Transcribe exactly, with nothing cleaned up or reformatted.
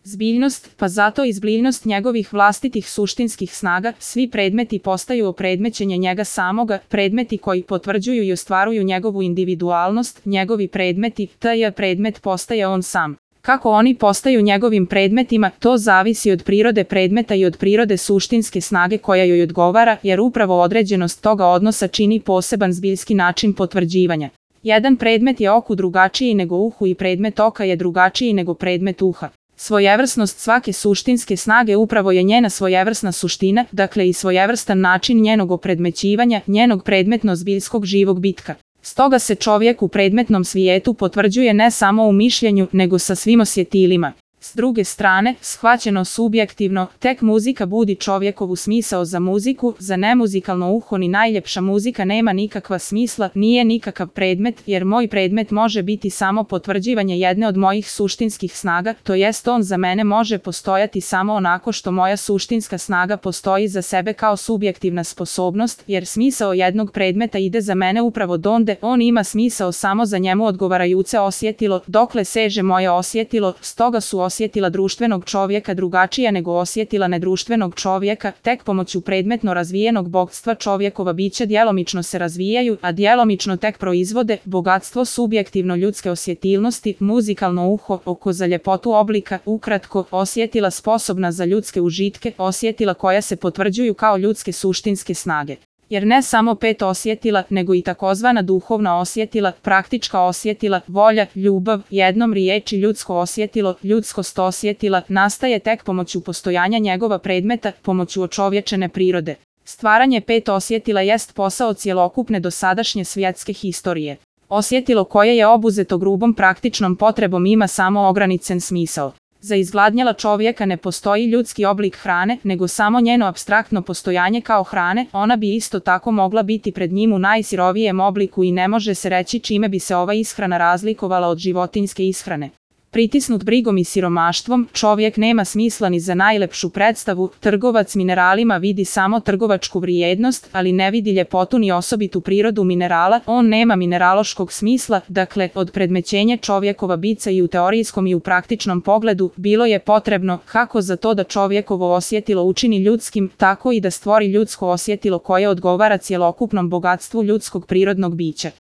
Zbiljnost, pa zato i zbiljnost njegovih vlastitih suštinskih snaga, svi predmeti postaju opredmećenje njega samoga, predmeti koji potvrđuju i ostvaruju njegovu individualnost, njegovi predmeti, taj predmet postaje on sam. Kako oni postaju njegovim predmetima, to zavisi od prirode predmeta i od prirode suštinske snage koja joj odgovara, jer upravo određenost toga odnosa čini poseban zbiljski način potvrđivanja. Jedan predmet je oku drugačiji nego uhu i predmet oka je drugačiji nego predmet uha. Svojevrsnost svake suštinske snage upravo je njena svojevrsna suština, dakle i svojevrstan način njenog opredmećivanja, njenog predmetno-zbiljskog živog bitka. Stoga se čovjek u predmetnom svijetu potvrđuje ne samo u mišljenju, nego sa svim osjetilima. S druge strane, shvaćeno subjektivno, tek muzika budi čovjekovu smisao za muziku, za nemuzikalno uho ni najljepša muzika nema nikakva smisla, nije nikakav predmet, jer moj predmet može biti samo potvrđivanje jedne od mojih suštinskih snaga, to jest on za mene može postojati samo onako što moja suštinska snaga postoji za sebe kao subjektivna sposobnost, jer smisao jednog predmeta ide za mene upravo donde on ima smisao samo za njemu odgovarajuće osjetilo, dokle seže moje osjetilo, stoga su osjetila društvenog čovjeka drugačija nego osjetila nedruštvenog čovjeka, tek pomoću predmetno razvijenog bogatstva čovjekova bića djelomično se razvijaju, a djelomično tek proizvode bogatstvo subjektivno ljudske osjetilnosti, muzikalno uho, oko za ljepotu oblika, ukratko, osjetila sposobna za ljudske užitke, osjetila koja se potvrđuju kao ljudske suštinske snage. Jer ne samo pet osjetila, nego i takozvana duhovna osjetila, praktička osjetila, volja, ljubav, jednom riječi ljudsko osjetilo, ljudskost osjetila, nastaje tek pomoću postojanja njegova predmeta, pomoću očovječene prirode. Stvaranje pet osjetila jest posao cjelokupne dosadašnje svjetske historije. Osjetilo koje je obuzeto grubom praktičnom potrebom ima samo ograničen smisao. Za izgladnjela čovjeka ne postoji ljudski oblik hrane, nego samo njeno apstraktno postojanje kao hrane, ona bi isto tako mogla biti pred njim u najsirovijem obliku i ne može se reći čime bi se ova ishrana razlikovala od životinjske ishrane. Pritisnut brigom i siromaštvom, čovjek nema smisla ni za najlepšu predstavu, trgovac mineralima vidi samo trgovačku vrijednost, ali ne vidi ljepotu ni osobitu prirodu minerala, on nema mineraloškog smisla, dakle, od predmećenja čovjekova bica i u teorijskom i u praktičnom pogledu, bilo je potrebno, kako za to da čovjekovo osjetilo učini ljudskim, tako i da stvori ljudsko osjetilo koje odgovara cjelokupnom bogatstvu ljudskog prirodnog bića.